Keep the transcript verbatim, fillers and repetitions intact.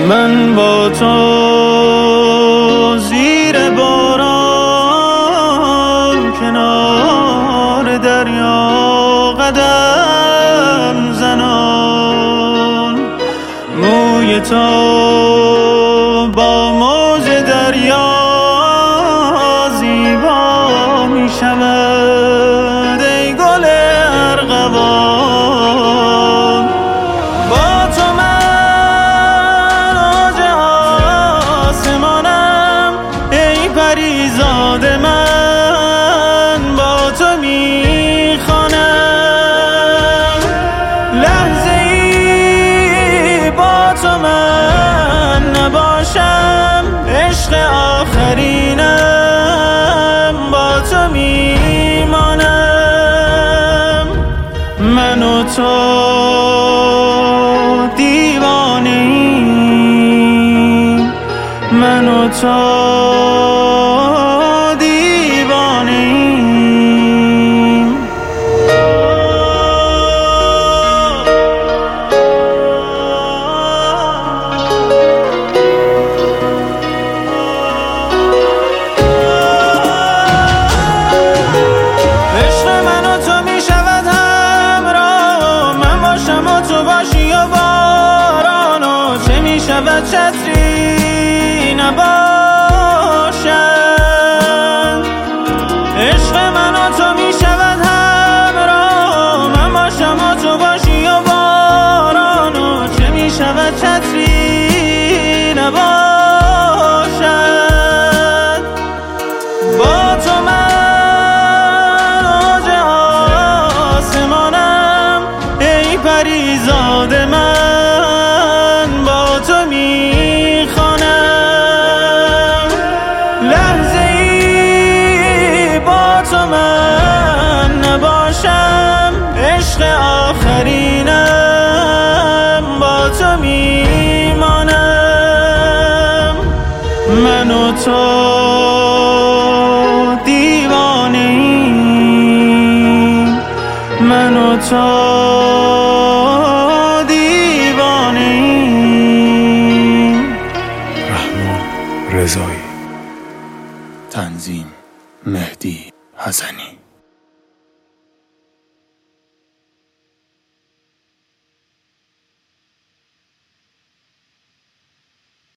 من با تو زیر باران کنار دریا قدم زنان، موی تو با موج دریا زیبا می شود ای گل ارغوان. با تو من اوج آسمانم ای پریزاد من، با تو می خوانم لحظه ای با تو من نباشم، عشق آخرینم با تو می مانم. من و تو دیوانه‌ایم، من و تو دیوانه‌ایم. عشق من و تو می شود همراه، من باشم و تو باشی و باران، و چه می شود چتری نباشد. عشق من و تو می شود همراه، من باشم و تو باشی و باران، و چه می شود چتری نباشد. با تو من اوج آسمانم ای پریزاد من، با تو می خوانم لحظه ای با تو من نباشم، عشق آخرینم با تو می مانم. من و تو دیوانه‌ایم، من و تو دیوانه‌ایم. رحمان رضایی، تنظیم مهدی حسنی.